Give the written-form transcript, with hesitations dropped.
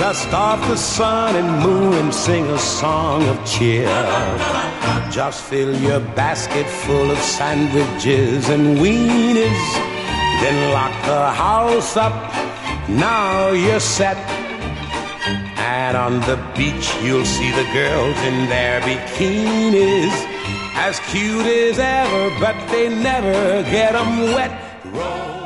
Dust off the sun and moon and sing a song of cheer. Just fill your basket full of sandwiches and weenies, then lock the house up. Now you're set. And on the beach you'll see the girls in their bikinis, as cute as ever, but they never get 'em wet. Roll